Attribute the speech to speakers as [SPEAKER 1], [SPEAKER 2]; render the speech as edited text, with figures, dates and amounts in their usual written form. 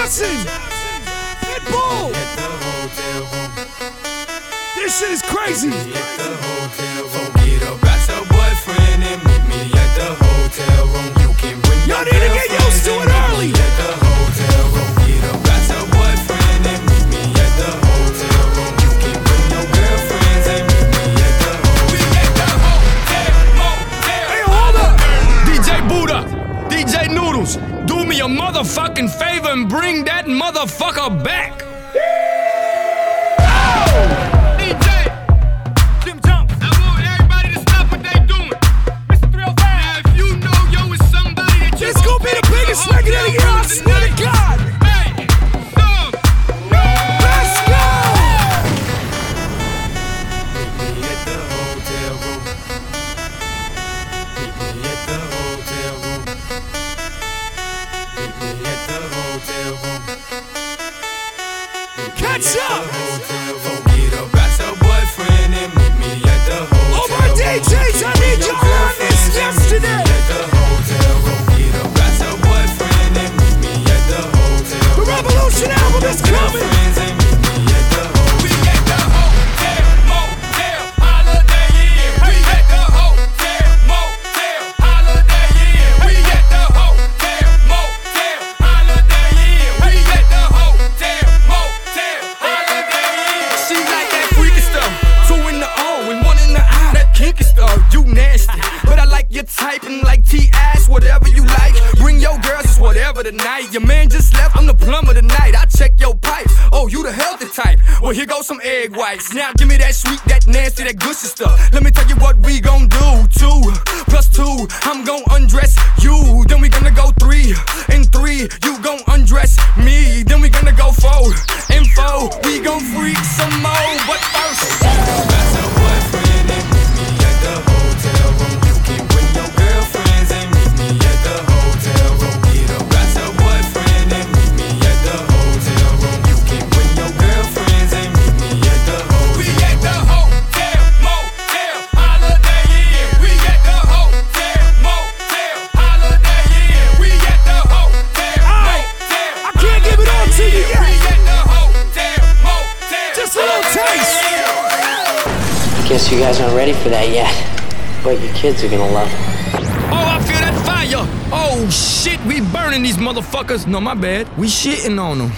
[SPEAKER 1] Johnson, Pitbull. This shit is crazy.
[SPEAKER 2] Forget about your boyfriend and meet me at the hotel room. You can bring
[SPEAKER 1] Y'all need to get used to it early.
[SPEAKER 2] at the hotel room. Forget about your boyfriend and meet me at the hotel room. You can bring your girlfriends and meet me at the hotel motel.
[SPEAKER 1] Hey, hold up.
[SPEAKER 3] DJ Buddha, DJ Noodles, do me a motherfucking favor and bring that motherfucker back.
[SPEAKER 1] This gon' be the biggest record of the year, I swear to God. Let's go.
[SPEAKER 2] Meet me at the hotel room. Meet me at the hotel room. Meet me at the hotel room.
[SPEAKER 1] Catch up.
[SPEAKER 2] Forget about your boyfriend and meet me at the hotel room.
[SPEAKER 1] All my DJs, I need y'all on this yesterday. The Revolution album is coming.
[SPEAKER 3] Typing like T-Ass, whatever you like. Bring your girls, it's whatever tonight. Your man just left, I'm the plumber tonight. I check your pipes, oh, you the healthy type. Well, here goes some egg whites. Now give me that sweet, that nasty, that gushy stuff. Let me tell you what we gon' do. 2 plus 2, I'm gon' undress you. Then we gonna go 3 and 3, you gon' undress me. Then we gonna go 4 and 4, we gon' freak some more. But first,
[SPEAKER 4] Guess you guys aren't ready for that yet, but your kids are gonna love it.
[SPEAKER 3] oh, I feel that fire. Oh shit, we burning these motherfuckers. No, my bad, we shitting on them.